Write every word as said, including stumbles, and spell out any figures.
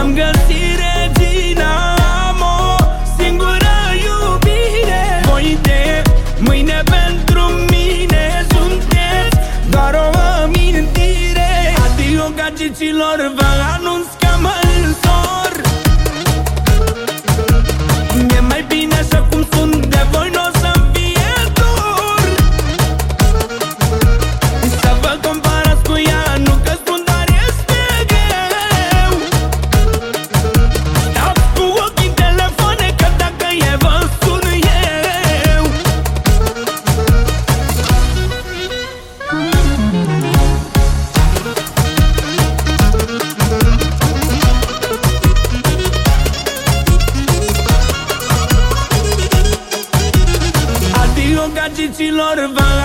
Am găsit regina, am o singură iubire. Voi de mâine pentru mine sunteți doar o amintire. Adio gagicilor, vă anunț că mă însor. E mai bine așa cum sunt, de voi n-o să-mi fie dor. Să vă comparați cu ea, nu că spun, dar este greu. Stați cu ochii în telefoane, că dacă e vă sun eu. Adio gagicilor, vă